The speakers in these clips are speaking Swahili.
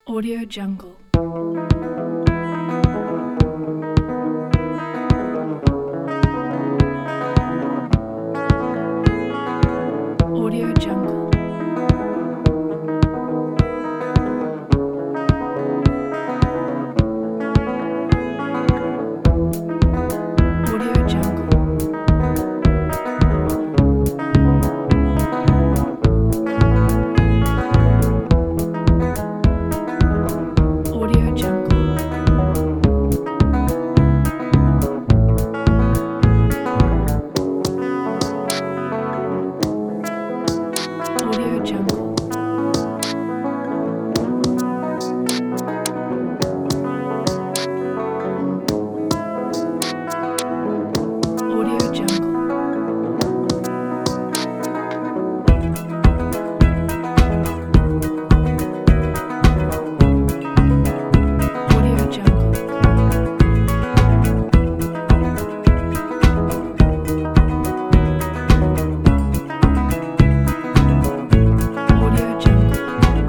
Audio Jungle. Audio Jungle. Audio Jungle. Audio Jungle. Audio Jungle. Audio Jungle. Audio Jungle. Audio Jungle.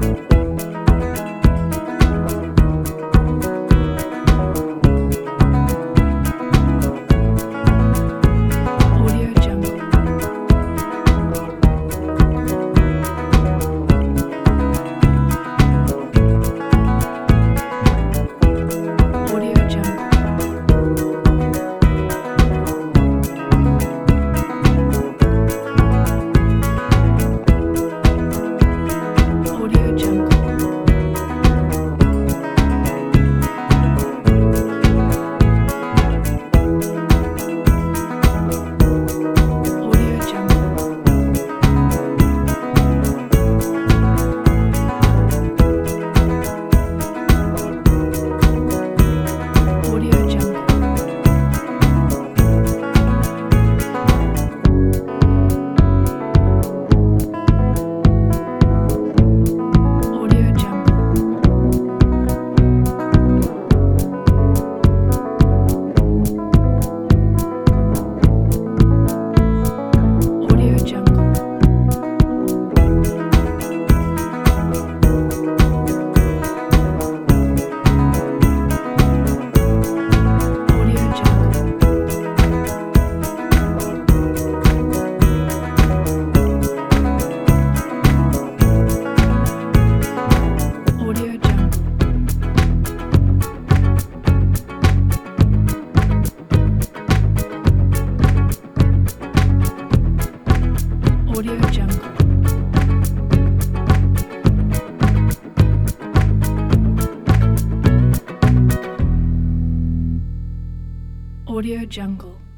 Audio Jungle. Audio Jungle. Audio Jungle. Audio Jungle. Audio Jungle. Audio Jungle. Audio Jungle. Audio Jungle. Audio Jungle. Audio Jungle. Audio Jungle.